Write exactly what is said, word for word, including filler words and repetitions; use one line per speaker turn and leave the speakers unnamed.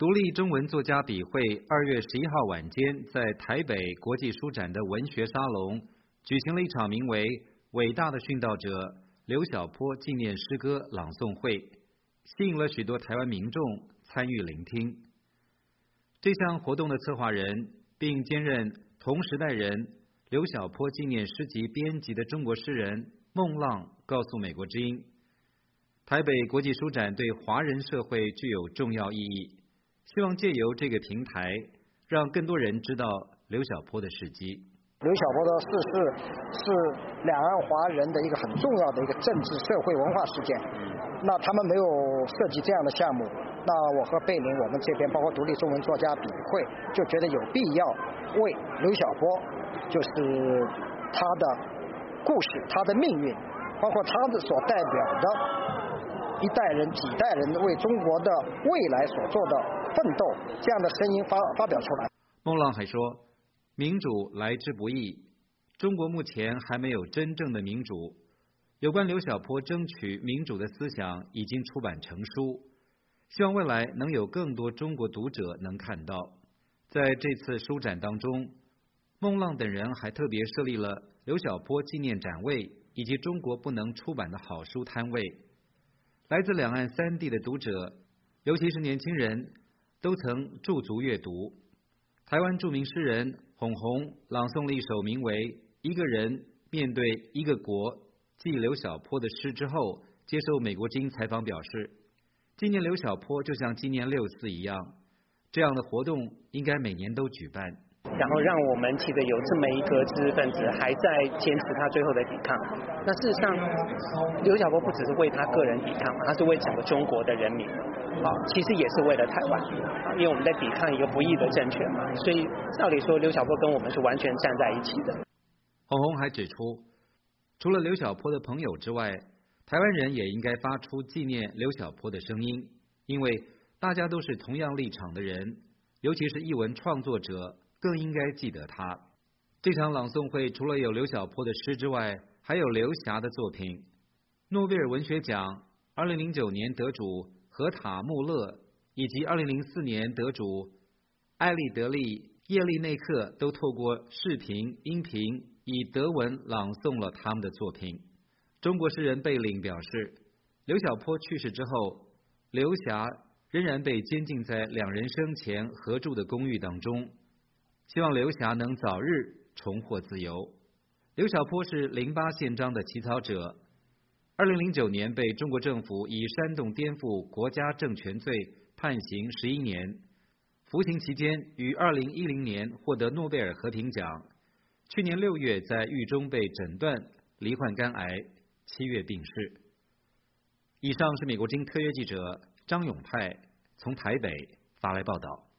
独立中文作家笔会二月十一号晚间在台北国际书展的文学沙龙举行了一场名为《伟大的殉道者刘晓波纪念诗歌朗诵会》，吸引了许多台湾民众参与聆听。这项活动的策划人并兼任同时代人刘晓波纪念诗集编辑的中国诗人孟浪告诉美国之音，台北国际书展对华人社会具有重要意义，希望借由这个平台让更多人知道刘晓波的事迹。
刘晓波的逝世是两岸华人的一个很重要的一个政治社会文化事件，那他们没有涉及这样的项目，那我和贝林我们这边包括独立中文作家笔会就觉得有必要为刘晓波就是他的故事他的命运包括他的所代表的一代人几代人为中国的未来所做的奋斗这样的声音发发表出来。
孟浪还说，民主来之不易，中国目前还没有真正的民主。有关刘晓波争取民主的思想已经出版成书，希望未来能有更多中国读者能看到。在这次书展当中，孟浪等人还特别设立了刘晓波纪念展位以及中国不能出版的好书摊位。来自两岸三地的读者，尤其是年轻人，都曾驻足阅读。台湾著名诗人弘弘朗诵了一首名为《一个人面对一个国》记刘晓波的诗之后，接受美国之音采访表示，纪念刘晓波就像纪念六四一样，这样的活动应该每年都举办，
然后让我们记得有这么一个知识分子还在坚持他最后的抵抗。那事实上刘晓波不只是为他个人抵抗，他是为整个中国的人民啊，其实也是为了台湾啊，因为我们在抵抗一个不义的政权嘛，所以照理说刘晓波跟我们是完全站在一起的。
弘弘还指出，除了刘晓波的朋友之外，台湾人也应该发出纪念刘晓波的声音，因为大家都是同样立场的人，尤其是艺文创作者更应该记得他。这场朗诵会除了有刘晓波的诗之外，还有刘霞的作品。诺贝尔文学奖二零零九年得主荷塔穆勒以及二零零四年得主艾利德利叶利内克都透过视频音频以德文朗诵了他们的作品。中国诗人贝岭表示，刘晓波去世之后，刘霞仍然被监禁在两人生前合住的公寓当中，希望刘霞能早日重获自由。刘晓波是零八宪章的起草者，二零零九年被中国政府以煽动颠覆国家政权罪判刑十一年，服刑期间于二零一零年获得诺贝尔和平奖，去年六月在狱中被诊断罹患肝癌，七月病逝。以上是美国之音特约记者张永泰从台北发来报道。